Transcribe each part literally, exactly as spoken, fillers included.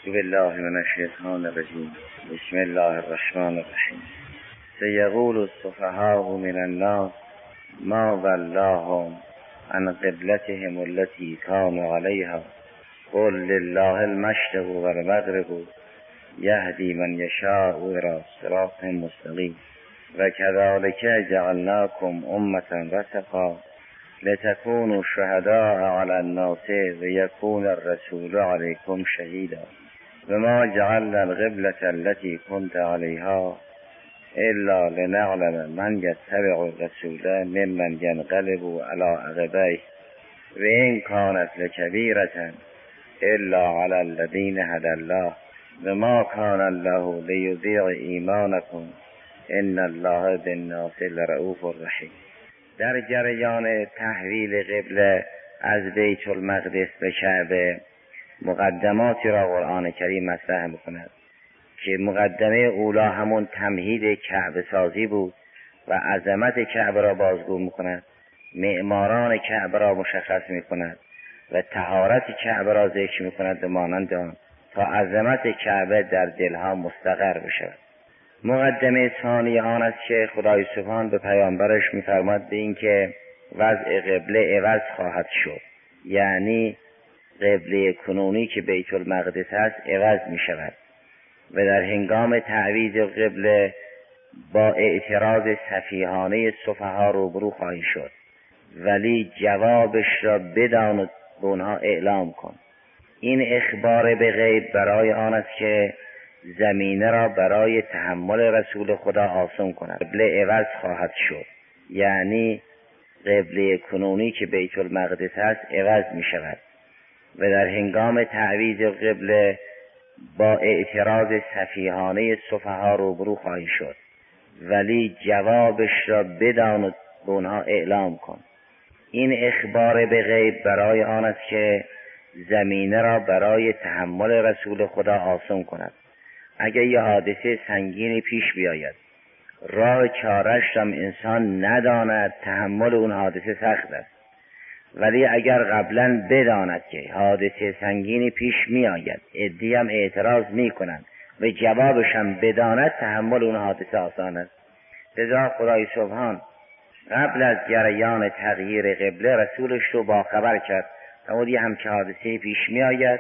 اعوذ بالله من الشیطان الرجیم. بسم الله الرحمن الرحیم. سیقول السفهاء من الناس ما ولاهم عن قبلتهم التي كانوا عليها قل لله المشرق والمغرب یهدی من یشاء الی صراط مستقیم و کذلک جعلناکم امة وسطا لتكونوا شهداء على الناس ويكون الرسول عليكم شهيدا وما جعلنا القبلة التي كنت عليها إلا لنعلم من يتبع الرسول ممن ينقلب على عقبيه وإن كانت لكبيرة إلا على الذين هدى الله وما كان الله ليضيع إيمانكم إن الله بالناس لرؤوف رحیم. در جریان تحویل قبله از بیت المقدس به کعبه مقدماتی را قرآن کریم مطرح می‌کند که مقدمه اولا همون تمهید کعبه سازی بود و عظمت کعبه را بازگو می‌کند، معماران کعبه را مشخص می‌کند و طهارت کعبه را ذکر می‌کند به مانند آن تا عظمت کعبه در دلها مستقر بشود. مقدمه ثانی آن است که خدای سبحان به پیامبرش می‌فرماید به این که وضع قبله عوض خواهد شد، یعنی قبله کنونی که بیت المقدس است عوض می‌شود و در هنگام تعویض قبله با اعتراض سفیهانه سفها روبرو خواهی شد، ولی جوابش را بدان و به اونها اعلام کن. این اخبار به غیب برای آن است که زمینه را برای تحمل رسول خدا آسان کند. قبله عوض خواهد شد، یعنی قبله کنونی که بیت المقدس است عوض می شود و در هنگام تعویض قبله با اعتراض سفیهانه سفها روبرو خواهی شد، ولی جوابش را بدان و به اونها اعلام کن. این اخبار به غیب برای آن است که زمینه را برای تحمل رسول خدا آسان کند. اگر یه حادثه سنگینی پیش بیاید، راه چاره‌اش هم انسان نداند، تحمل اون حادثه سخت است، ولی اگر قبلا بداند که حادثه سنگینی پیش می آید، عده‌ای هم اعتراض می کنند و جوابش هم بداند، تحمل اون حادثه آسان است. لذا خدای سبحان قبل از جریان تغییر قبله رسولش رو با خبر کرد اونی هم که حادثه پیش می آید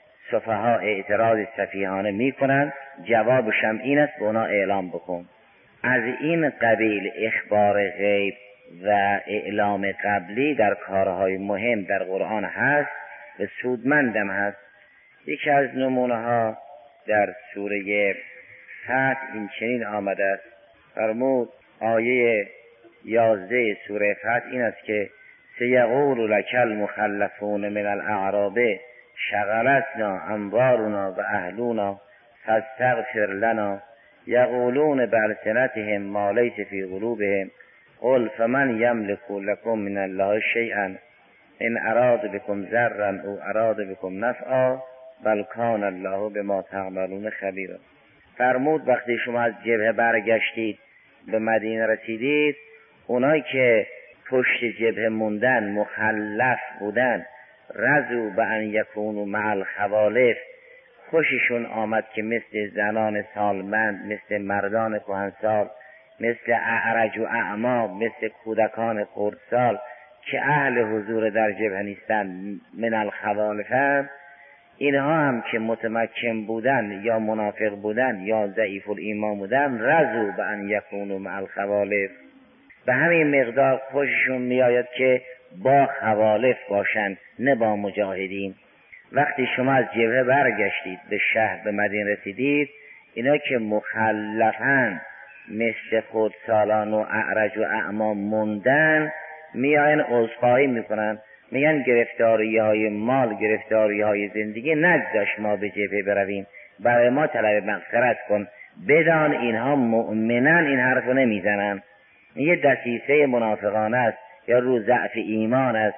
سفها اعتراض سفیهانه می کنند، جوابش هم این است به اونا اعلام بکن. از این قبیل اخبار غیب و اعلام قبلی در کارهای مهم در قرآن هست و سودمندم هست. یکی از نمونه ها در سوره فتح این چنین آمده است، فرمود آیه یازده سوره فتح این است که سیقول لک المخلفون من الاعراب شغلتنا اموالنا و اهلنا فاستغفر لنا یقولون بألسنتهم ما لیس فی قلوبهم قل فمن یملک لکم من الله شیئا ان اراد بكم ضرا او اراد بكم نفعا بل کان الله بما تعملون خبیرا. فرمود وقتی شما از جبهه برگشتید به مدینه رسیدید، اونایی که پشت جبهه موندن، مخلف بودن، رضوا بان یکونوا مع الخوالف، خوششون آمد که مثل زنان سالمند، مثل مردان کهنسال، مثل اعرج و اعما، مثل کودکان خردسال که اهل حضور در جبهه نیستن، من الخوالف، اینها هم که متمکن بودن یا منافق بودن یا ضعیف الایمان بودن، رضوا بان یکونوا مع الخوالف، به همین مقدار خوششون میآید که با خوالف باشند نه با مجاهدین. وقتی شما از جبهه برگشتید به شهر به مدینه رسیدید، اینا که مخلفن مثل خودسالان و اعرج و اعما موندن، میاین عذرخواهی میکنن، میگن گرفتاری های مال، گرفتاری های زندگی نگذاشت ما به جبهه برویم، برای ما طلب مغفرت کن. بدان اینها مؤمنن این حرفو نمیزنن، یه دسیسه منافقانه است یا رو ضعف ایمان است،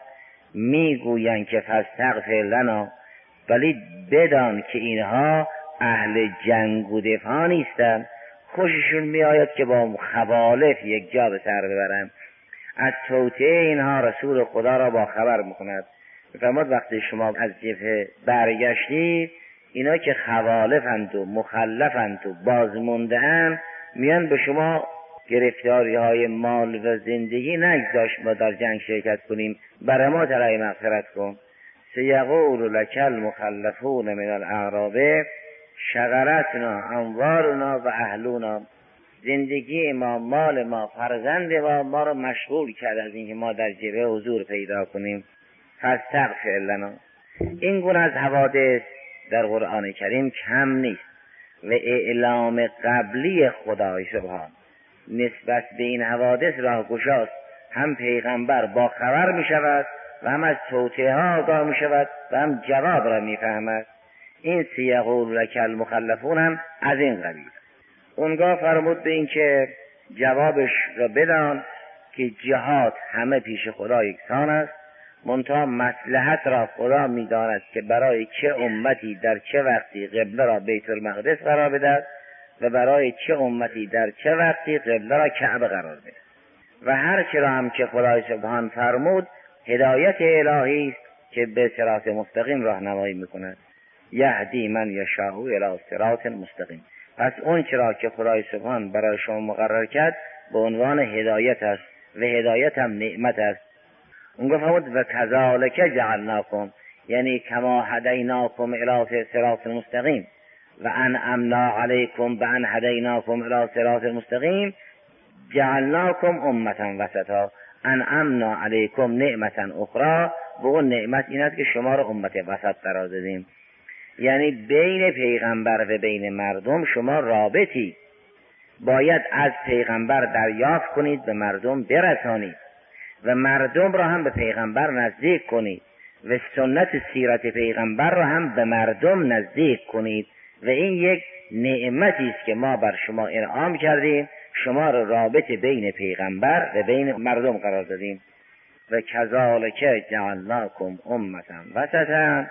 میگوین که فاستغفر لنا، ولی بدان که اینها اهل جنگ و دفاع نیستن، خوششون میآید که با خوالف یک جا به سر ببرن. از توطئه اینها رسول خدا را با خبر میکند. فرمود وقتی شما از جبهه برگشتید، اینا که خوالفند و مخلفند و بازمونده‌اند میان به شما گرفتاری های مال و زندگی نگذاشت ما در جنگ شرکت کنیم، برای ما طلب مغفرت کن. سیقول لک المخلفون من الاعراب شغلتنا اموالنا و اهلنا، زندگی ما، مال ما، فرزند ما ما رو مشغول کرد از اینکه ما در جبهه حضور پیدا کنیم. فاستغفر لنا. این گونه از حوادث در قرآن کریم کم نیست و اعلام قبلی خدای سبحان نسبت به این حوادث راهگشاست. هم پیغمبر با خبر می شود و هم از توطئه ها آگاه می شود و هم جواب را می فهمد. این سیقول لک المخلفون هم از این قبیل. اونگاه فرمود به این که جوابش را بدان که جهاد همه پیش خدا یکسان است، منتها مصلحت را خدا می داند که برای چه امتی در چه وقتی قبله را بیت المقدس قرار بدهد و برای چه امتی در چه وقتی قبله را کعبه قرار بدهد. و هر چرا هم که خدای سبحان فرمود هدایت الهی است که به صراط مستقیم راهنمایی میکند. یهدی من یشاء الی صراط مستقیم. پس اون چرا که خدای سبحان برای شما مقرر کرد به عنوان هدایت است و هدایت هم نعمت است. اون گفت فرمود و کذالک جعلناکم، یعنی کما هدیناکم الی صراط مستقیم و انعمنا علیکم بان هدیناکم الی صراط مستقیم جعلناکم امتا وسطا انعمنا علیکم نعمتا اخرى. و اون نعمت این است که شما رو امت وسط قرار دادیم، یعنی بین پیغمبر و بین مردم شما رابطی باید از پیغمبر دریافت کنید به مردم برسانید و مردم را هم به پیغمبر نزدیک کنید و سنت سیرت پیغمبر را هم به مردم نزدیک کنید و این یک نعمتی است که ما بر شما انعام کردیم، شما را رابط بین پیغمبر و بین مردم قرار دادیم. و کذالک جعلناکم امتا وسطا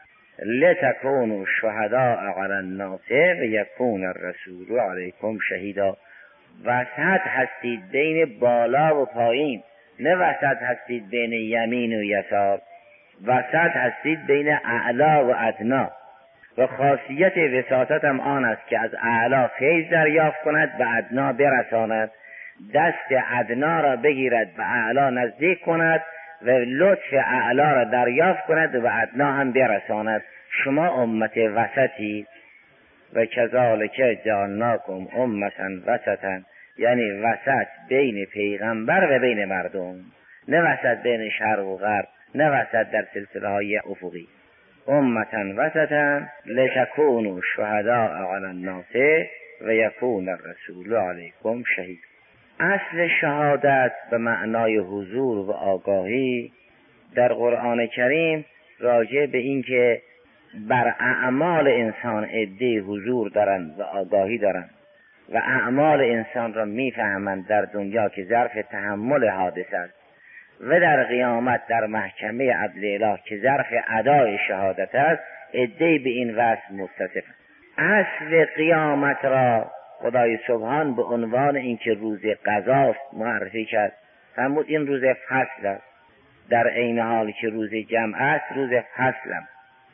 لتکونوا شهداء علی الناس و یکون الرسول علیکم شهیدا. وسط هستید بین بالا و پایین، نه وسط هستید بین یمین و یسار، وسط هستید بین اعلا و ادنا. و خاصیت وساطت هم آن است که از اعلا فیض دریافت کند و ادنا برساند، دست ادنا را بگیرد به اعلا نزدیک کند و لطف اعلا را دریافت کند و ادنا هم برساند. شما امت وسطی. و کذالک جعلناکم امتا وسطا، یعنی وسط بین پیغمبر و بین مردم، نه وسط بین شرق و غرب، نه وسط در سلسله های افقی. امتا وسطا لتکونوا شهداء علی الناس و یکون الرسول علیکم شهید. اصل شهادت به معنای حضور و آگاهی در قرآن کریم راجع به این که بر اعمال انسان عده حضور دارند و آگاهی دارند و اعمال انسان را میفهمند در دنیا که ظرف تحمل حادثه است و در قیامت در محکمه عدل اله که ظرف ادای شهادت است، عده به این وصف متصفند. اصل قیامت را خدای سبحان به عنوان اینکه روز قضاست معرفی کرد. فرمود این روز فصل است، در عین حال که روز جمع است روز فصل است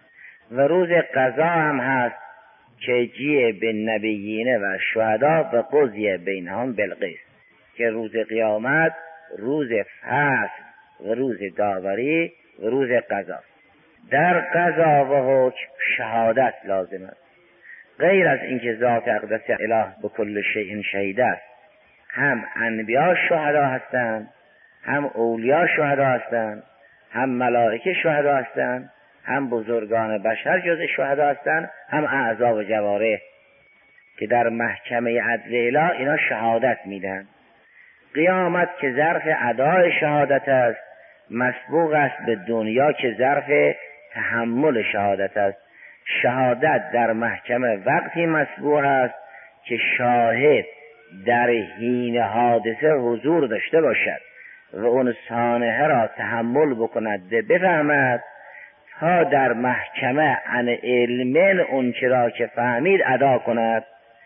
و روز قضا هم هست که جیه به نبیین و شهدا و قضیه بینهم بالقسط، که روز قیامت روز فصل و روز داوری و روز قضا. در قضا و حکم شهادت لازم است، غیر از اینکه ذات اقدس اله به کل شیء شهید است. هم انبیا شهدا هستند، هم اولیا شهدا هستند، هم ملائکه شهدا هستند، هم بزرگان بشر جز شهدا هستند، هم اعضا و جوارح که در محکمه عدل اله اینا شهادت میدن. قیامت که ظرف ادای شهادت است مسبوق است به دنیا که ظرف تحمل شهادت است. شهادت در محکمه وقتی مسبوق است که شاهد در حین حادثه حضور داشته باشد و اون سانحه را تحمل بکند و بفهمد تا در محکمه عن علم اون چرا که فهمید ادا کند.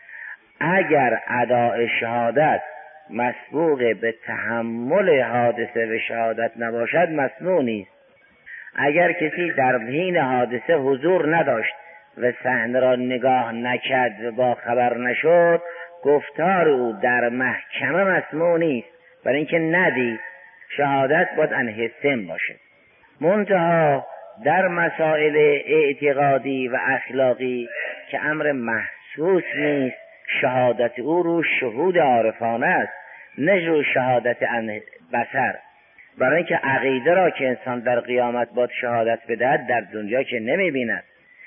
اگر ادای شهادت مسبوق به تحمل حادثه و شهادت نباشد مسموع نیست. اگر کسی در حین حادثه حضور نداشت و صحنه را نگاه نکرد و با خبر نشد، گفتار او در محکمه مسموع نیست، برای اینکه ندید. شهادت باید عن حسن باشه. منتها در مسائل اعتقادی و اخلاقی که امر محسوس نیست، شهادت او رو شهود عارفانه است، نه رو شهادت عن بصر. برای اینکه عقیده را که انسان در قیامت باید شهادت بدهد در دنیا که نمی بیند،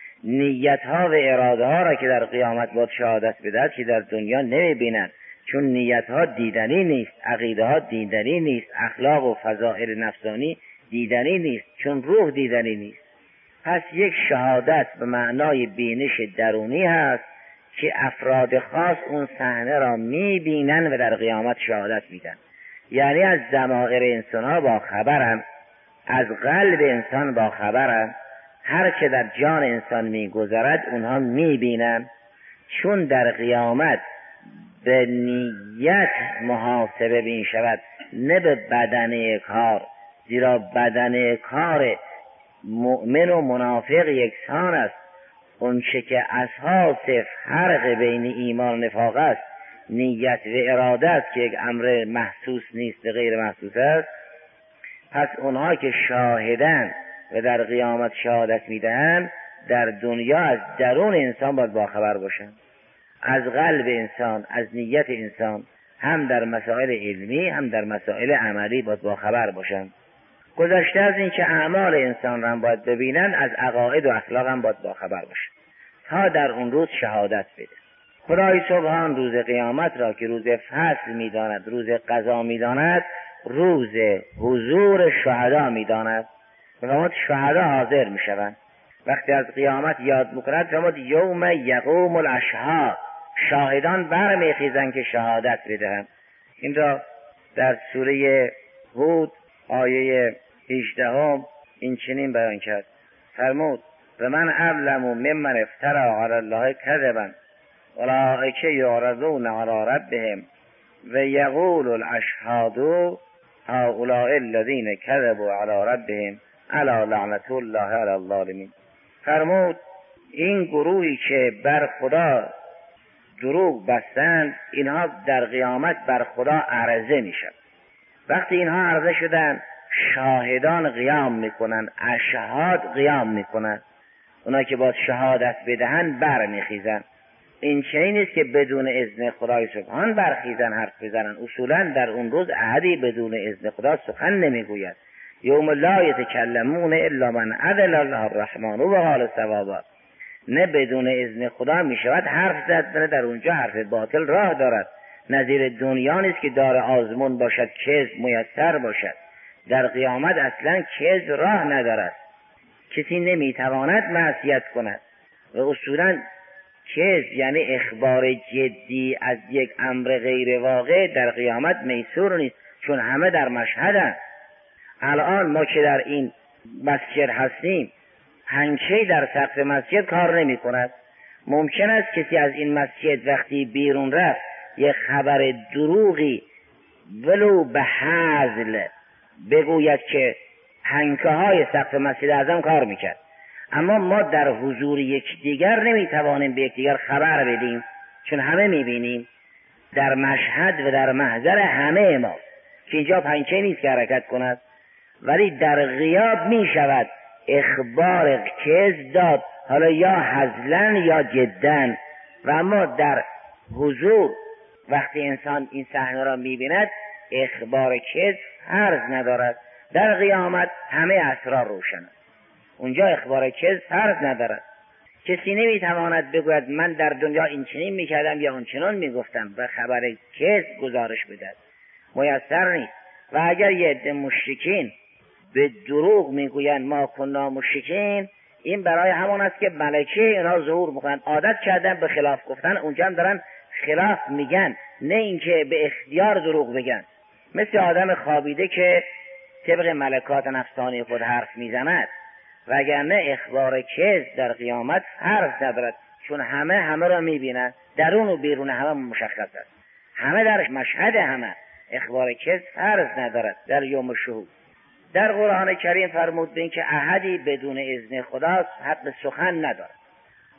نیت ها و اراده ها را که در قیامت باید شهادت بدهد که در دنیا نمی بیند، چون نیت ها دیدنی نیست، عقیده ها دیدنی نیست، اخلاق و فضائل نفسانی دیدنی نیست، چون روح دیدنی نیست. پس یک شهادت به معنای بینش درونی هست که افراد خاص اون صحنه را می بینن و در قیامت شهادت میدن. یعنی از ضمائر انسان ها با خبرن، از قلب انسان با خبرن، هر چه در جان انسان می گذرد اونها می بینن، چون در قیامت به نیت محاسبه می شود، نه به بدنه کار. زیرا بدنه کار مؤمن و منافق یکسان است. اون چه که اساس فرق بین ایمان و نفاق است نیت و اراده است که یک امر محسوس نیست و غیر محسوس است. پس اونها که شاهدن و در قیامت شهادت میدن، در دنیا از درون انسان باید باخبر باشن، از قلب انسان، از نیت انسان، هم در مسائل علمی هم در مسائل عملی باید باخبر باشن. گذشته از این که اعمال انسان را هم باید ببینن، از عقاید و اخلاق هم باید باخبر باشن تا در اون روز شهادت بده. خدای سبحان روز قیامت را که روز فصل میداند، روز قضا میداند، روز حضور شهدا میداند. فرمود شهدا حاضر میشوند. وقتی از قیامت یاد میکند فرمود یوم یقوم الاشهاد، شاهدان برمیخیزند که شهادت بدهند. این را در سوره هود آیه هجده هم این چنین بیان کرد. فرمود و من اظلم ممن افتری علی الله کذبا اولئک یعرضون علی ربهم و یقول الاشهاد هؤلاء الذین کذبوا علی ربهم الا لعنت الله علی الظالمین. فرمود این گروهی که بر خدا دروغ بستند، اینها در قیامت بر خدا عرضه میشن. وقتی اینها عرضه شدن، شاهدان قیام میکنن، اشهاد قیام میکنن، اونا که باید شهادت بدهن بر میخیزن. این چنین نیست که بدون اذن خدای سبحان برخیزن حرف بزنن. اصولا در اون روز احدی بدون اذن خدا سخن نمیگوید. یوم لا یتکلمون الا من اذن الله الرحمن و قال صوابا. نه بدون اذن خدا میشود حرف زد، در اونجا حرف باطل راه دارد. نظیر دنیا نیست که دار آزمون باشد، کذب میسر باشد. در قیامت اصلا کذب راه ندارد، کسی نمیتواند معصیت کند. و اصولا کذب یعنی اخبار جدی از یک امر غیر واقع در قیامت میسور نیست، چون همه در مشهدن. الان ما که در این مسجد هستیم، پنکه در سقف مسجد کار نمی کند. ممکن است کسی از این مسجد وقتی بیرون رفت یک خبر دروغی ولو به هزل بگوید که پنکه های سقف مسجد اعظم کار میکرد. اما ما در حضور یکدیگر نمیتوانیم به یکدیگر خبر بدیم، چون همه میبینیم در مشهد و در محضر همه ما که اینجا پنکه نیست که حرکت کند. ولی در غیاب میشود اخبار کذب داد، حالا یا هزلن یا جدن. و اما در حضور وقتی انسان این صحنه را میبیند اخبار کذب فرض ندارد. در قیامت همه اسرار روشن است، اونجا اخبار کذب فرض ندارد. کسی نمیتواند بگوید من در دنیا این چنین میکردم یا اون چنان میگفتم و خبر کذب گزارش بدهد، میسر نیست. و اگر یه عده مشرکین به دروغ میگویند ما کنا مشرکین، این برای همون است که ملکه اینا ظهور میکنن، عادت کردن به خلاف گفتن، اونجا هم دارن خلاف میگن، نه اینکه به اختیار دروغ بگن. مثل آدم خوابیده که طبق ملکات نفسانی خود حرف میزند. وگرنه اخبار کذب در قیامت فرض ندارد، چون همه همه را میبینن، درون و بیرون همه مشخص است، همه در مشهد همه. اخبار کذب فرض ندارد در یوم شهود. در قرآن کریم فرمود به این که احدی بدون اذن خدا حق سخن ندارد.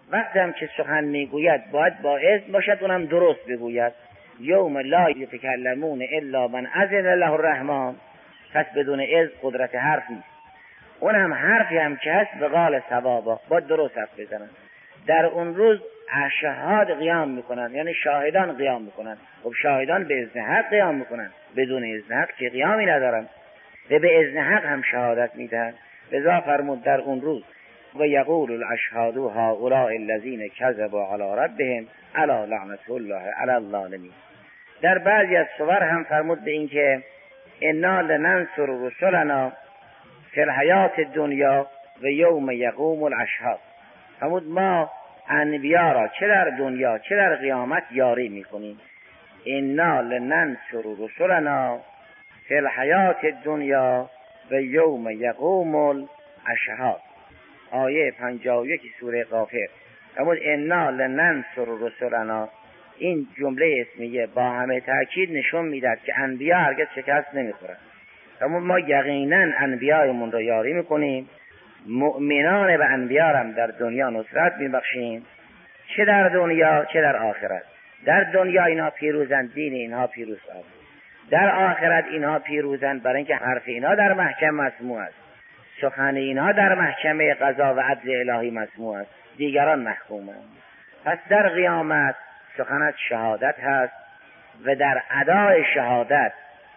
وقتی هم که سخن میگوید باید با اذن باشد، اونم درست بگوید. یوم لا یتکلمون الا من اذن له الرحمن، پس بدون اذن قدرت حرف نیست. اونم حرفی هم که هست به قال صوابا، باید درست حرف بزنن. در اون روز شهاد قیام میکنن، یعنی شاهدان قیام میکنن. خب شاهدان به اذن حق قیام میکنن، بدون اذن حق که قیامی ندارن و به اذن حق هم شهادت میدن. لذا فرمود در اون روز و یقول الاشهاد هؤلاء الذین کذبوا علی ربهم الا لعنة الله علی الظالمین. در بعضی از سور هم فرمود به این که انا لننصر رسلنا فی الحیات الدنیا و یوم یقوم الاشهاد. فرمود ما انبیا را چه در دنیا چه در قیامت یاری میکنیم. انا لننصر رسلنا فی الحیات الدنیا و یوم یقوم الاشهاد. آیه پنجاه و یک سوره غافر. فرمود انا لننصر رسلنا. این جمله اسمیه با همه تأکید نشون میداد که انبیا هرگز شکست نمیخورن. فرمود ما یقینا انبیایمون رو یاری میکنیم، مؤمنان به انبیا هم در دنیا نصرت میبخشیم، چه در دنیا چه در آخرت. در دنیا اینها پیروزن، دین اینها پیروز است. در آخرت اینها پیروزن برای اینکه حرف اینها در محکم مسموع است، سخن اینها در محکمه قضا و عدل الهی مسموع است، دیگران محکومند. پس در قیامت سخنت شهادت هست و در ادای شهادت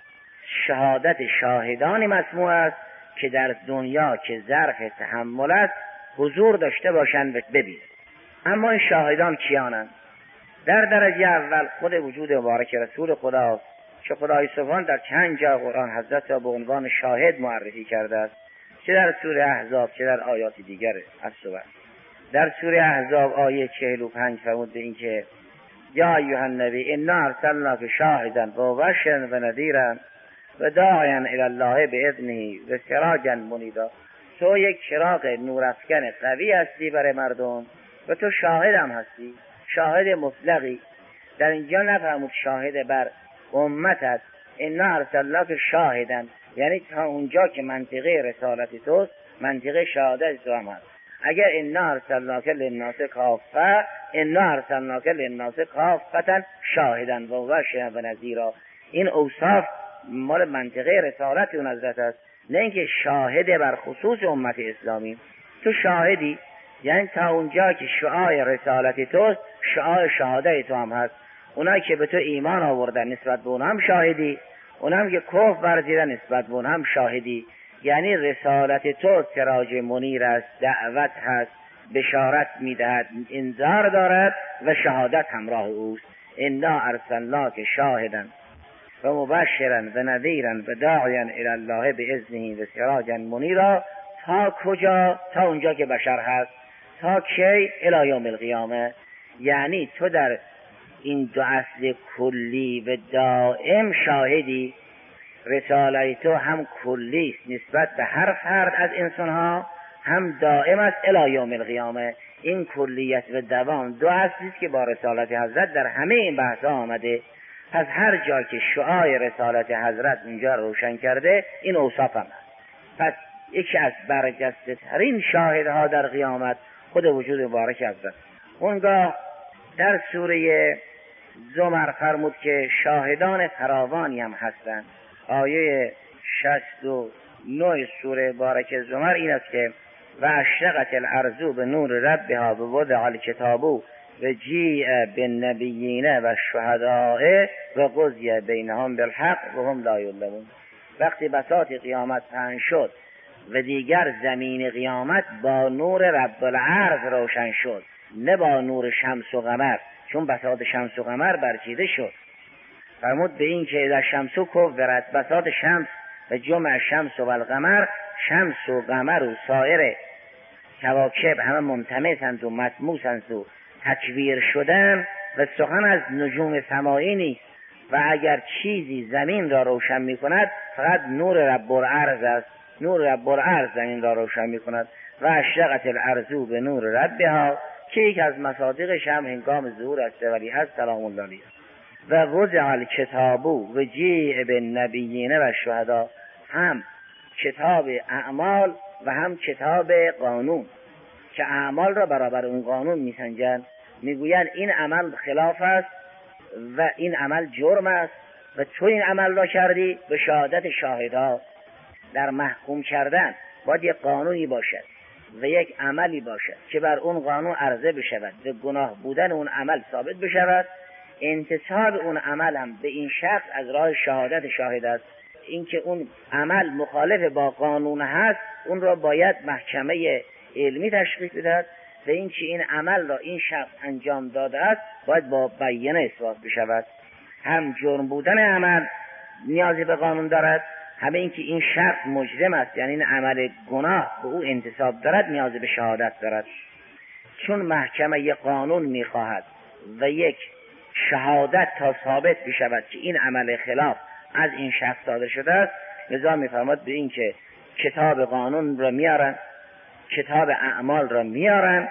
شهادت شاهدانی مسموع است که در دنیا که ظرف تحمل است حضور داشته باشند و ببینند. اما این شاهدان کیانند؟ در درجه اول خود وجود مبارک رسول خدا که خدای سبحان در چند جا قرآن حضرت را به عنوان شاهد معرفی کرده است، چه در سوره احزاب چه در آیات دیگر از سور. در سوره احزاب آیه چهل و پنج فرمود به این که یا ایها النبی انا ارسلناک شاهدا و مبشرا و نذیرا و داعیا الی الله باذنه و سراجا منیرا. تو یک چراغ نورافکن قوی هستی برای مردم و تو شاهد هم هستی، شاهد مطلقی. در اینجا نفرمود شاهد بر امتت، انا ارسلناک شاهدا، یعنی تا اونجا که منطقه رسالت توست منطقه شهادت تو هم هست. اگر انا ارسلناک للناس کافه، انا ارسلناک للناس کافه شاهدا و مبشرا و نذیرا، این اوصاف مال منطقه رسالت اون حضرت است، نه اینکه شاهد بر خصوص امت اسلامی. تو شاهدی، یعنی تا اونجا که شعاع رسالت توست شعاع شهادت تو هم هست. اونایی که به تو ایمان آوردن نسبت به اون هم شاهدی، اونم که کفر ورزیدن نسبت به اون هم شاهدی. یعنی رسالت تو سراج منیر است، دعوت هست، بشارت میدهد، انذار دارد و شهادت همراه اوست. انا ارسلناک شاهدا و مبشرا و نذیرا و داعیا الی الله باذنه و سراجا منیرا. تا کجا؟ تا اونجا که بشر هست. تا کی؟ الی یوم القیامه. یعنی تو در این دو اصل کلی و دائم شاهدی. رساله تو هم کلی است نسبت به هر فرد از انسانها، هم دائم است الی یوم القیامه. این کلیت و دوام دو اصلی است که با رسالت حضرت در همه این بحث آمده. پس هر جا که شعاع رسالت حضرت اونجا روشن کرده این اوصاف هم هست. پس یکی از برجسته ترین شاهدها در قیامت خود وجود مبارک حضرت. اونگاه در سوره زمر فرمود که شاهدان فراوانی هم هستند. آیه شصت و نه سوره مبارک زمر این است که و اشرقت الارض به نور ربها و وضع الکتاب و جیء بالنبیین و الشهداء و قضی بینهم بالحق و هم لا یظلمون. وقتی بساط قیامت پهن شد و دیگر زمین قیامت با نور رب العرض روشن شد، نه با نور شمس و قمر، چون بساط شمس و قمر برچیده شد. فرمود به این که در شمس و کبرت، بساط شمس و جمع شمس و القمر، شمس و قمر و سایر کواکب همه ممتمسند و مطموسند و تکویر شدن و سخن از نجوم سمایی نیست. و اگر چیزی زمین را روشن می کند فقط نور رب العرض است. نور رب العرض زمین را روشن می کند. و اشرقت الارض به نور ربها، که یک از مصادیقش هم هنگام ظهور است ولی هست سلام الله علیه. و وضع الکتاب و جیء بالنبیین و الشهداء، هم کتاب اعمال و هم کتاب قانون. که اعمال را برابر اون قانون میسنجند، میگویند این عمل خلاف است و این عمل جرم است و تو این عمل را کردی. به شهادت شاهدها در محکوم کردن باید یک قانونی باشد و یک عملی باشد که بر اون قانون عرضه بشود و گناه بودن اون عمل ثابت بشود. انتصاب اون عمل هم به این شخص از راه شهادت شاهد است. اینکه اون عمل مخالف با قانون هست اون را باید محکمه علمی تشخیص بدهد و اینکه این عمل را این شخص انجام داده است باید با بیانه اثبات بشود. هم جرم بودن عمل نیازی به قانون دارد، همه اینکه این شخص مجرم است یعنی این عمل گناه به او انتساب دارد نیازی به شهادت دارد. چون محکمه یک قانون میخواهد و یک شهادت تا ثابت بشود که این عمل خلاف از این شخص صادر شده است، لذا میفرماد به این که کتاب قانون را میارن، کتاب اعمال را میارن،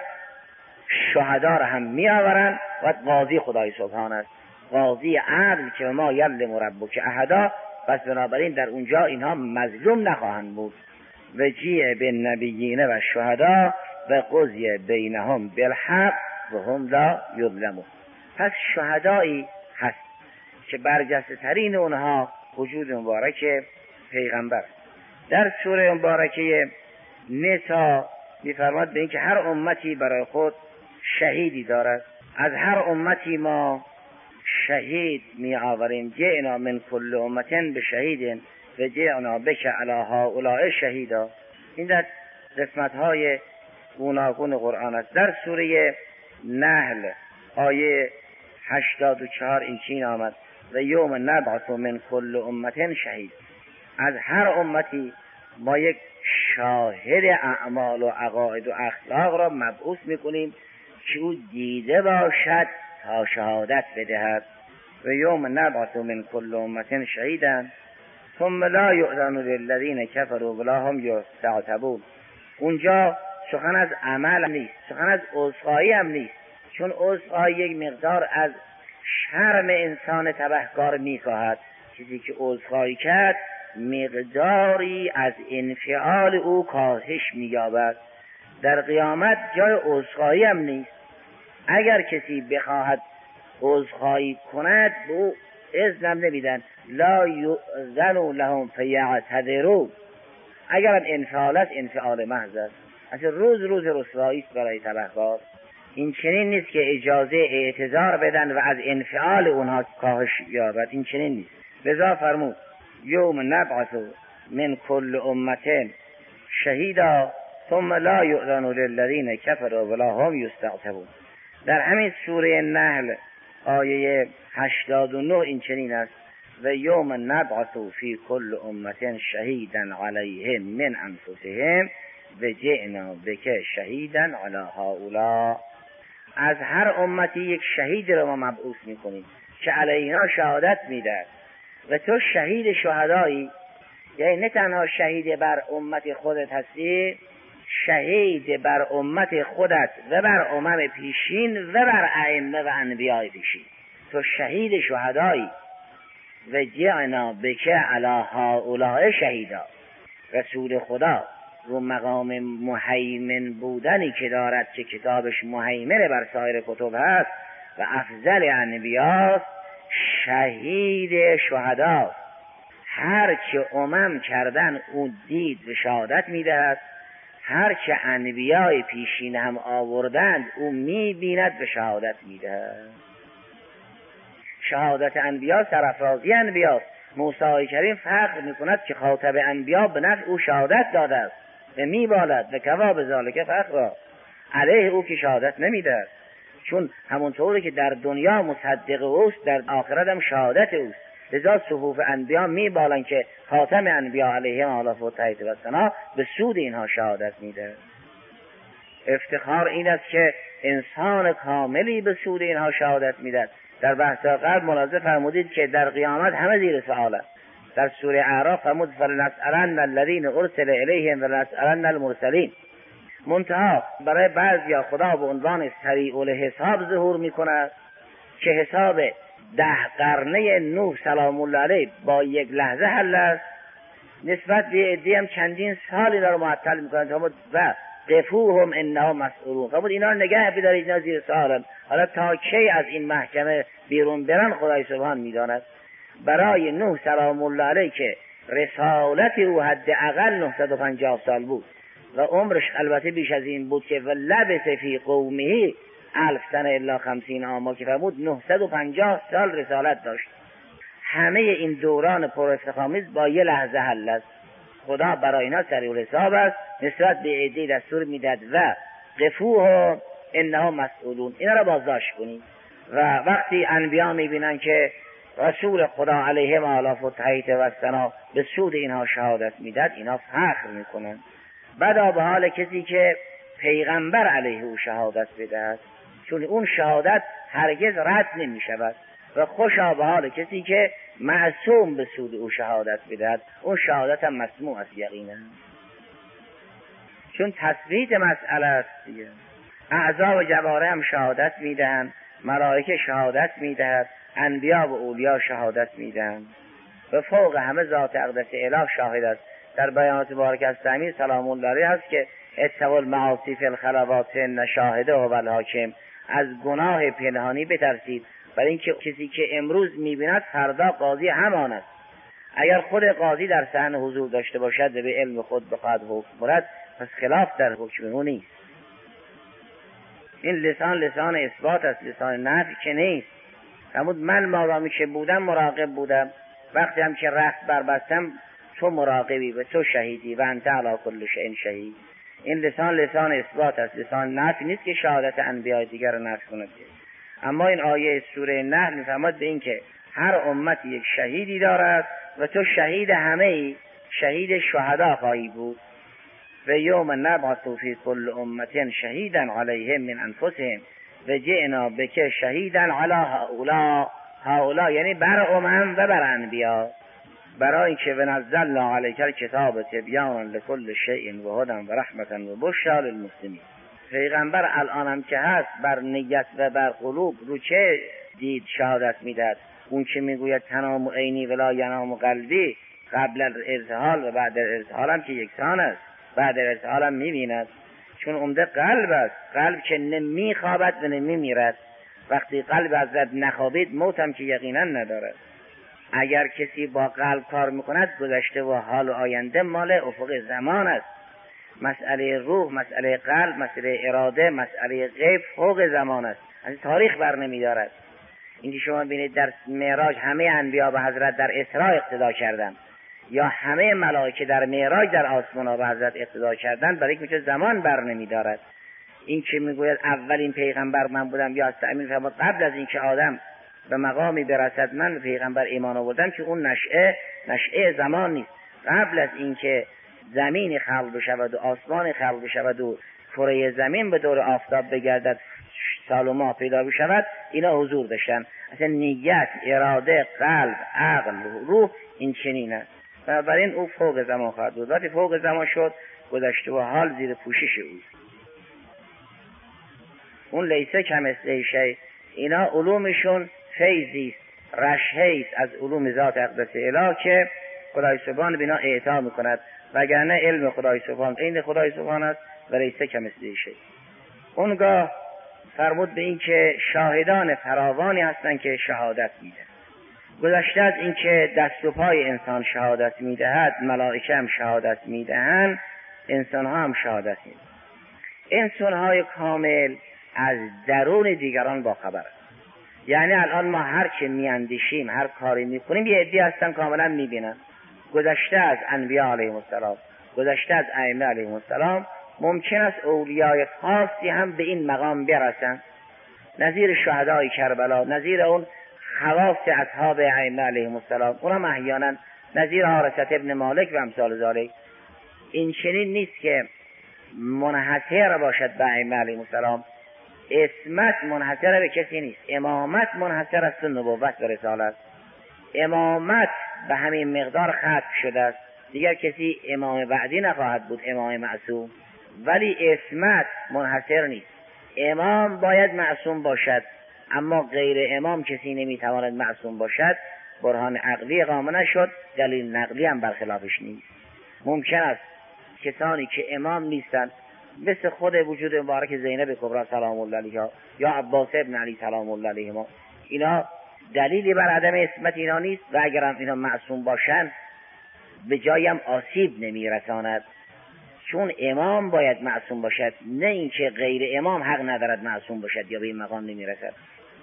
شهدا را هم میآورن و قاضی خدای سبحان است، قاضی عدل که ما یظلم ربک احدا. پس بنابراین در اونجا اینها مظلوم نخواهند بود. و جیء بالنبیین و شهدا و قضی بینهم بالحق و هم لا یظلمون. پس شهدایی هست که برجسته ترین اونها وجود مبارک پیغمبر. در سوره مبارکه نساء میفرماد به این که هر امتی برای خود شهیدی دارد، از هر امتی ما شهید می آوریم. جئنا من کل امتن به شهید و جئنا بک علی هؤلاء شهیدا. این در قسمت های گوناگون قرآن است. در سوره نحل آیه هشتاد و چهار این چین آمد و یوم نبعث من کل امتن شهید. از هر امتی ما یک شاهد اعمال و عقاید و اخلاق را مبعوث میکنیم که او دیده باشد تا شهادت بدهد. و یوم نبعث من کل امت شهیدا ثم لا یؤذن للذین کفروا ولا هم یستعتبون. اونجا سخن از عمل نیست، سخن از عذرخواهی هم نیست، چون عذرخواهی یک مقدار از شرم انسان تبهکار میخواهد. چیزی که عذرخواهی کرد مقداری از انفعال او کاهش مییابد. در قیامت جای عذرخواهی هم نیست. اگر کسی بخواهد عذرخواهی کند به او اذن نمیدن. لا یؤذن لهم فیعتذروا. اگر هم انفعال است انفعال محض است. اصلا روز روز رسوایی است برای تبهکار. این چنین نیست که اجازه اعتذار بدن و از انفعال اونها کاهش یابد. این چنین نیست. لذا فرمود یوم نبعث من کل امت شهیدا ثم لا یؤذن للذین کفروا ولا هم یستعتبون. در همین سوره نحل آیه هشتاد و نه این چنین است و یوم نبعث فی کل امت شهیدا علیهم من انفسهم و جئنا بک شهیدا علی هؤلاء. از هر امتی یک شهید را ما مبعوث میکنیم که علیها شهادت میده و تو شهید شهدایی، یعنی نه تنها شهید بر امت خودت هستی، شهید بر امت خودت و بر امم پیشین و بر ائمه و انبیاء پیشین. تو شهید شهدایی. و جعنا بک علی هؤلاء شهیدا. رسول خدا رو مقام مهیمن بودنی که دارد که کتابش مهیمن بر سایر کتب هست و افضل انبیاست، شهید شهداست. هر چه امم کردن او دید و شهادت میدهد، هر چه انبیای پیشین هم آوردند او میبیند و شهادت میدهد. شهادت انبیا سرافرازی انبیاست. موسی کریم فخر میکند که خاطب انبیا به نفع او شهادت داده است و میبالد و کوا بذالک فخرا. علیه او که شهادت نمیدهد، چون همونطوری که در دنیا مصدق اوست در آخرت هم شهادت اوست. لذا صفوف انبیا میبالن که خاتم انبیا علیهم آلاف و تحیط و ثنا به سود اینها شهادت میده. افتخار این است که انسان کاملی به سود اینها شهادت میده. در بحث قبل ملاحظه فرمودید که در قیامت همه زیر سؤال است. در سوره اعراف فرمود فلنسألن الذین ارسل الیهم ولنسألن المرسلین. منتها برای بعضیا خدا به عنوان سریع الحساب ظهور میکند که حساب ده قرنه نوح سلام الله علیه با یک لحظه حل است. نسبت به عده‌ای هم چندین سال اینا رو معطل میکنند و قفوهم انهم مسئولون. فرمود اینا رو نگه بدارید، اینا زیر سوالن. حالا تا کی از این محکمه بیرون برن خدای سبحان میداند. برای نوح سلام الله علیه که رسالت او حداقل نهصد و پنجاه سال بود و عمرش البته بیش از این بود که ولبث فی قومه الف سنه الا خمسین عاما، که فرمود نهصد و پنجاه سال رسالت داشت. همه این دوران پر استقامت با یه لحظه حل است. خدا برای اینا سریع الحساب است، نسبت به عده دستور میداد و قفوه انهم مسئولون، اینا را بازداشت کنید. و وقتی انبیا میبینن که رسول خدا علیه و آلاف و تحیط و سنا به سود اینها شهادت میداد، اینا فخر میکنن. بدا به حال کسی که پیغمبر علیه او شهادت بدهد، چون اون شهادت هرگز رد نمیشود. و خوشا به حال کسی که معصوم به سود او شهادت بدهد، اون شهادت هم مسموع است یقینا، چون تثبیت مسئله است دیگه. اعضا و جواره هم شهادت میدهند، ملائکه شهادت میدهد، انبیا و اولیا شهادت میدهند. و فوق همه ذات اقدس اله شاهد است. در بیانات بارک از تعمیر سلام الله علیه هست که اتقوا المعاصی فی الخلوات نشاهده و الحاکم، از گناه پنهانی بترسید، برای اینکه کسی که امروز میبیند فردا قاضی همان است. اگر خود قاضی در صحن حضور داشته باشد و به علم خود بخواهد حکم برد، پس خلاف در حکم او نیست. این لسان لسان اثبات است، لسان نفی که نیست. فرمود من مادامی که بودم مراقب بودم، وقتی هم که رخت بربستم تو مراقبی و تو شهیدی و انت علی کل شیء شهید. این لسان لسان اثبات است، لسان نفی نیست که شهادت انبیاء دیگر نفی کند. اما این آیه سوره نحل میفرماد به این که هر امتی یک شهیدی دارد و تو شهید همه ای، شهید شهدا خواهی بود. و یوم نبعث فی کل امت شهیدا علیهم من انفسهم و جئنا بک شهیدا علی هؤلاء. هؤلاء یعنی بر امم و بر انبیا، برای اینکه ونزلنا علیک الکتاب تبیانا لکل شیء و هدی و رحمتا و بشری للمسلمین. پیغمبر الانم که هست بر نیت و بر قلوب رو چه دید شهادت میدهد؟ اون که میگوید تنام عینی ولا ینام قلبی، قبل الارتحال و بعد الارتحال هم که یکسان است، بعد الارتحال هم میبیند، چون عمده قلب است. قلب که نمیخوابد و نمیمیرد. وقتی قلب ازت نخوابید موت هم که یقینا ندارد. اگر کسی با قلب کار میکند گذشته و حال و آینده مال افق زمان است. مسئله روح، مسئله قلب، مسئله اراده، مسئله غیب فوق زمان است، از تاریخ بر نمیدارد. اینکه شما بینید در معراج همه انبیا به حضرت در اسراء اقتدا کردند، یا همه ملائکه در معراج در آسمان به حضرت اقتدا کردند، برای اینکه زمان بر نمیدارد. این که میگوید اولین پیغمبر من بودم، یا استعمین فرمود قبل از اینکه آدم به مقامی برسد من به پیغمبر ایمان آوردم، که اون نشأه نشأه زمان نیست. قبل از اینکه زمین خلق بشود و آسمان خلق بشود و کره زمین به دور آفتاب بگردد، سال و ماه پیدا بشود، اینا حضور داشتن. اصلا نیت، اراده، قلب، عقل، روح این چنین است. بنابراین او فوق زمان خواهد بود. وقتی فوق زمان شد گذشته و حال زیر پوشش اوست. اون لیسه کمثله شیء، اینا علومشون فیضی است، رشحه است از علوم ذات اقدس اله که خدای سبحان بینا اعطا میکند، وگرنه علم خدای سبحان عین خدای سبحان است و لیسه کمثله شیء. اونگاه فرمود به این که شاهدان فراوانی هستند که شهادت میدن. گذشته از این که دست و پای انسان شهادت میدهد، ملائکه هم شهادت میدهند، انسان ها هم شهادت میدهند. انسان های کامل از درون دیگران با خبر است. یعنی الان ما هر چه میاندیشیم، هر کاری میکنیم، یه عده‌ای هستن کاملا میبینن. گذشته از انبیاء علیهم السلام، گذشته از ائمه علیهم السلام، ممکن است اولیای خاصی هم به این مقام برسن، نظیر شهدای کربلا، نظیر اون خواص اصحاب ائمه علیهم السلام، اونم احیانا نظیر حارثة ابن مالک و امثال ذالک. این چنین نیست که منحصر باشد به ائمه علیهم السلام. اسمت منحصر به کسی نیست، امامت منحصر است به نبوت و رسالت. امامت به همین مقدار ختم شده است، دیگر کسی امام بعدی نخواهد بود، امام معصوم. ولی اسمت منحصر نیست. امام باید معصوم باشد، اما غیر امام کسی نمیتواند معصوم باشد. برهان عقلی اقامه نشد، دلیل نقلی هم برخلافش نیست. ممکن است کسانی که امام نیستند مثل خود وجود مبارک زینب کبری سلام الله علیها یا عباس ابن علی سلام الله علیهما، اینا دلیلی بر عدم عصمت اینا نیست و اگر هم اینا معصوم باشن به جایم آسیب نمیرساند، چون امام باید معصوم باشد، نه اینکه غیر امام حق ندارد معصوم باشد یا به این مقام نمیرسد.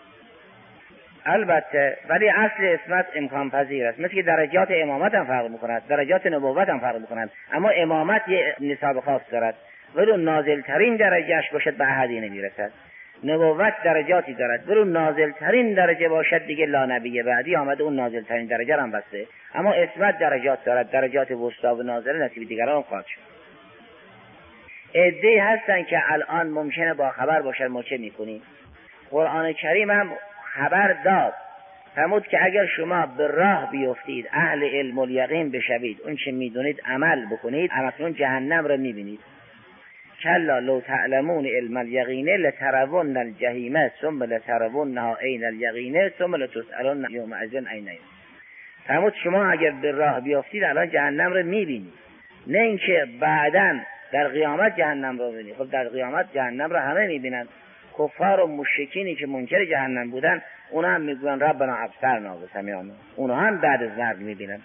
البته ولی اصل عصمت امکان پذیر است، مثل که درجات امامت هم فرق میکند، درجات نبوت هم فرق میکنند، اما امامت یه نصاب خاص دارد ولو نازل ترین درجهش باشد به احدی نمیرسد. نبوت درجاتی دارد ولو نازل ترین درجه باشد دیگه لا نبی بعدی آمده اون نازل ترین درجه هم بسته. اما عصمت درجات دارد، درجات وسطی و نازل نصیب دیگران خواهد شد. عده‌ای هستن که الان ممکنه با خبر باشد ما چه میکنیم. قرآن کریم هم خبر داد، فرمود که اگر شما به راه بیفتید اهل علم و یقین بشوید، اون چه میدونید عمل بکنید، همکنون جهنم را میبینید. کلا لو تعلمون علم الیقین لترون الجحیم ثم لترونها عین الیقین ثم لتسألن یومئذ عین. فرمود شما اگر به راه بیفتید الان جهنم را میبینید، نه اینکه بعداً در قیامت جهنم را ببینید. خب در قیامت جهنم را همه میبینند. کفار و مشرکینی که منکر جهنم بودن اونا هم میگوین ربنا ابصرنا و سمعنا، اونا هم بعد از مرگ میبینن.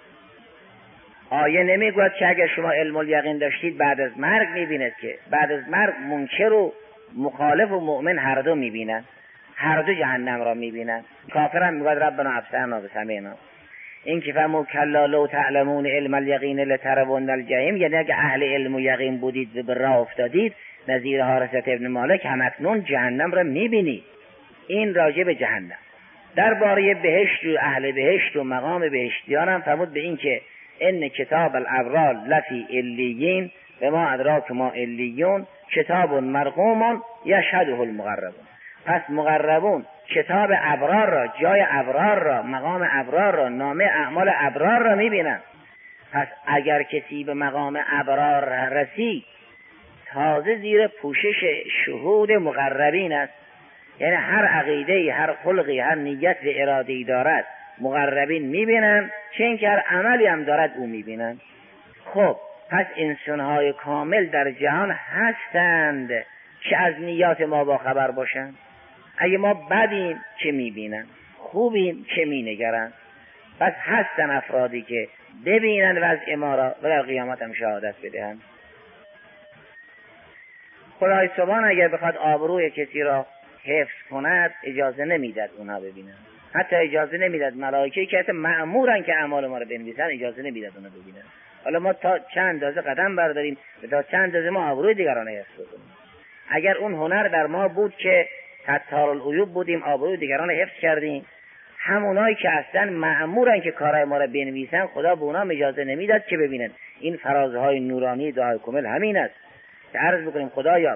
آیه نمیگوید که اگر شما علم الیقین داشتید بعد از مرگ میبینید، که بعد از مرگ منکر و مخالف و مؤمن هر دو میبینن، هر دو جهنم را میبینن. کافر هم میگوید ربنا ابصرنا و سمعنا. این که فرمود کلا لو تعلمون علم الیقین لترون الجحیم، یعنی اگه اهل علم و یقین بودید و به راه افتادید نظیر حارثة ابن مالک همکنون جهنم را میبینید. این راجع به جهنم. درباره بهشت و اهل بهشت و مقام بهشتیان هم فرمود به این که ان کتاب الابرار لفی علیین و ما ادراک ما علیون کتاب مرقوم یشهده المقربون. پس مقربون کتاب ابرار را، جای ابرار را، مقام ابرار را، نامه اعمال ابرار را میبینن. پس اگر کسی به مقام ابرار رسید تازه زیر پوشش شهود مقربین است، یعنی هر عقیده، هر خلقی، هر نیت و اراده‌ای دارد مقربین میبینن، چه اینکه هر عملی هم دارد او میبینن. خب پس انسانهای کامل در جهان هستند که از نیات ما با خبر باشند. اگه ما بدیم که میبینن، خوبیم که مینگرن. پس هستن افرادی که ببینن وضع ما را و در قیامت هم شهادت بدهند. خدای سبحان اگر بخواد آبروی کسی را حفظ کند اجازه نمیداد اونا ببینن، حتی اجازه نمیداد ملائکه که حتی مأمورن که اعمال ما رو بنویسن اجازه نمیداد اونا ببینن. حالا ما تا چند اندازه قدم برداریم و تا چند اندازه ما آبروی دیگران رو حفظ کنیم. اگر اون هنر در ما بود که ستار العیوب بودیم، آبروی دیگران رو حفظ کردیم، همونایی که اصلا مأمورن که کارهای ما رو بنویسن خدا به اونا اجازه نمیداد که ببینن. این فرازهای نورانی دعای کامل همین است که عرض بکنیم خدایا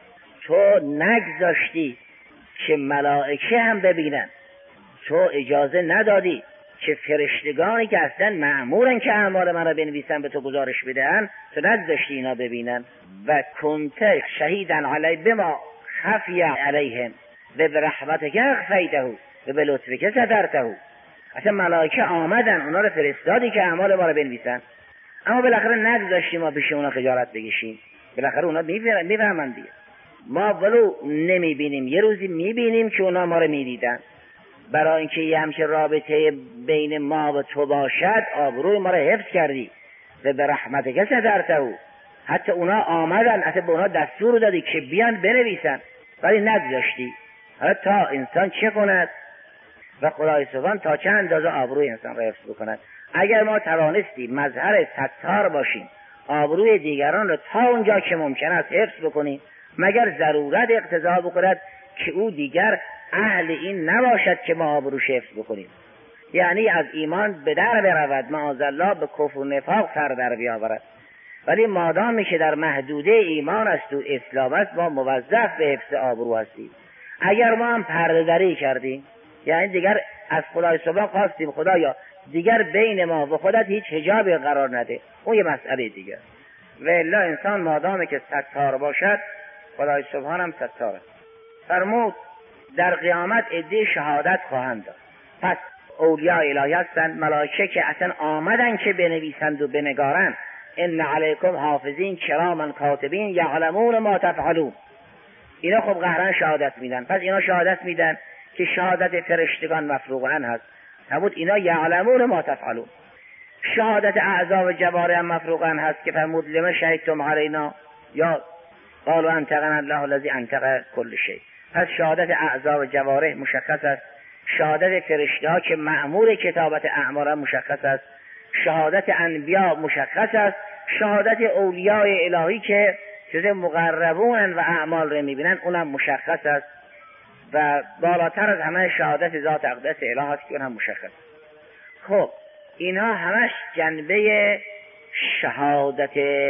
تو نگذاشتی که ملائکه هم ببینن، تو اجازه ندادی که فرشتگانی که اصلا مأمورن که اعمال من را بنویسن به تو گزارش بدهن، تو نگذاشتی اینا ببینن. و کنت شهیدا علی بما خفی علیهم و برحمتک اخفیته و بلطفک سترته. اصلا ملائکه آمدن اونا رو فرستادی که اعمال ما را بنویسن، اما بالاخره نگذاشتی ما پیش اونا خجالت بکشیم. بالاخره اونا میفهمن میفهمن دیگه. ما ولو نمیبینیم یه روزی میبینیم که اونا ما رو میدیدن. برای اینکه یه همچه رابطه بین ما و تو باشد آبروی ما رو حفظ کردی و به رحمتک سترته. حتی اونا آمدن، حتی به اونا دستور دادی که بیان بنویسن ولی نگذاشتی. حالا تا انسان چه کند و خدای سبحان تا چند اندازه آبروی انسان را حفظ بکند. اگر ما توانستی مظهر ستار باشیم، آبروی دیگران را تا اونجا که ممکن است حفظ بکنیم، مگر ضرورت اقتضا بکند که او دیگر اهل این نباشد که ما آبروش حفظ بکنیم، یعنی از ایمان به در برود، معاذالله به کفر و نفاق سر در بیاورد. ولی مادامی که در محدوده ایمان است و اسلام است ما موظف به حفظ آبرو هستیم. اگر ما هم پرده دری کردیم، یعنی دیگر از خدای سبحان خواستیم خدایا دیگر بین ما و خودت هیچ حجابی قرار نده، اون یه مسئله دیگر. و الا انسان مادامی که ستار باشد خدای سبحان هم ستار است. فرمود در قیامت عده شهادت خواهند داد. پس اولیاء الهی هستند، ملائکه که اصلا آمدن که بنویسند و بنگارند، ان علیکم حافظین کراما کاتبین یعلمون ما تفعلون. اینا خب قهرن شهادت میدن. پس اینا شهادت میدن که شهادت فرشتگان مفروغ عنه هست. همون اینا یعلمون ما تفعلون. شهادت اعضا و جوارح هم مفروغ عنه هست که فرمود لما شهدتم علینا یا قالوا انطقنا الله الذی انطق کل شیء. پس شهادت اعضا و جوارح مشخص است. شهادت فرشته ها که مأمور کتابت اعمال مشخص است. شهادت انبیا مشخص است. شهادت اولیاء الهی که چیز مقربون و اعمال رو میبینن اونم مشخص است و بالاتر از همه شهادت ذات اقدس اله است که اونم مشخص است. خب اینا همش جنبه شهادت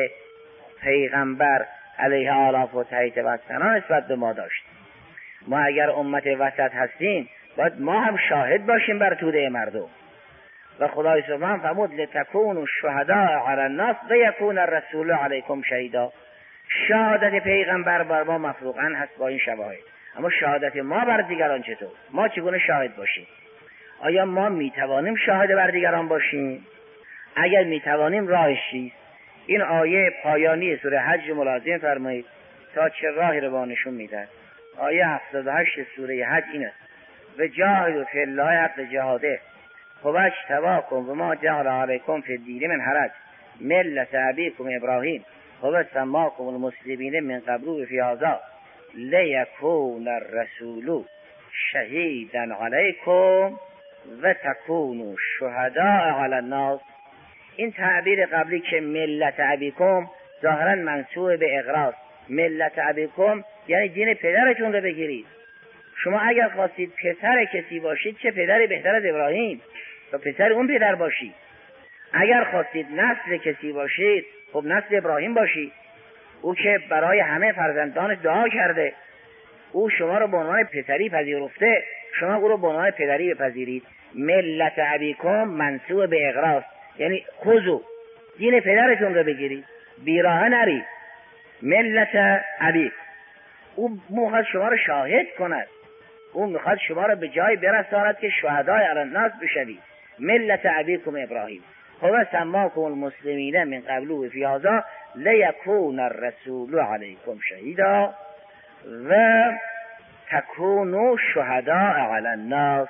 پیغمبر علیه آلاف و تحیط و سنان نسبت به ما داشت. ما اگر امت وسط هستیم باید ما هم شاهد باشیم بر توده مردم و خدای سبحان فرمود لتکونوا شهداء علی الناس و یکون الرسول علیکم شهیدا. شهادت پیغمبر بر ما مفروغ عنه هست با این شواهد، اما شهادت ما بر دیگران چطور؟ ما چگونه شاهد باشیم؟ آیا ما میتوانیم شاهد بر دیگران باشیم؟ اگر میتوانیم راهش چیست؟ این آیه پایانی سوره حج ملاحظه فرمایید تا چه راهی رو با نشون میدن. آیه هفتاد و هشت سوره حج این است: و جاهدوا فی الله حق جهاده هو اجتباکم و ما جعل علیکم فی الدین من حرج ملة ابیکم ابراهیم هو سماکم المسلمین من قبل و فی هذا لیکون الرسول شهیدا علیکم و تکونوا شهداء علی الناس. این تعبیر قبلی که ملت ابیکم ظاهرا منسوب به اغراض. ملت ابیکم یعنی دین پدرتون رو بگیرید. شما اگر خواستید پسر کسی باشید چه پدری بهتر از ابراهیم؟ تو پسر اون پدر باشید. اگر خواستید نسل کسی باشید خب نسل ابراهیم باشید، او که برای همه فرزندانش دعا کرده. او شما رو به عنوان پسری پذیرفته، شما او رو به عنوان پدری بپذیرید. ملت ابیکم منسوب به اغراض یعنی خذوا دین پدرتون رو بگیرید، بیراه نرید. ملت ابی او میخواد شما رو شاهد کند، او میخواد شما رو به جای برساند که شهدای علی الناس بشوید. ملت ابیکم ابراهیم هو سماکم المسلمین من قبل و فی هذا لیکون الرسول علیکم شهیدا و تکونوا شهداء علی الناس.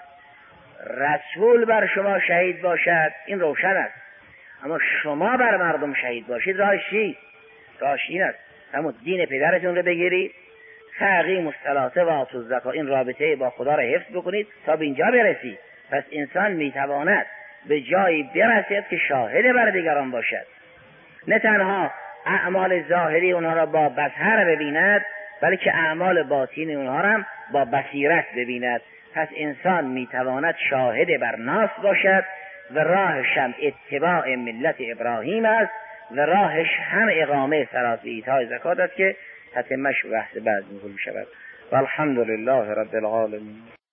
رسول بر شما شهید باشد این روشن است، اما شما بر مردم شهید باشید راهش چیست؟ راهش این است همون دین پدرتون رو بگیرید، تقیم الصلاة و آتوا الزکات، این رابطه با خدا رو حفظ بکنید تا به اینجا برسید. پس انسان میتواند به جایی برسید که شاهد بر دیگران باشد، نه تنها اعمال ظاهری اونها را با بصر ببیند بلکه اعمال باطینی اونها را هم با بصیرت ببیند. پس انسان میتواند شاهد بر ناس باشد و راهش هم اتباع ملت ابراهیم است و راهش هم اقامه صلات و ایتاء زکات است که تتمش و بحث بعد می‌کنیم شود. والحمد لله رب العالمین.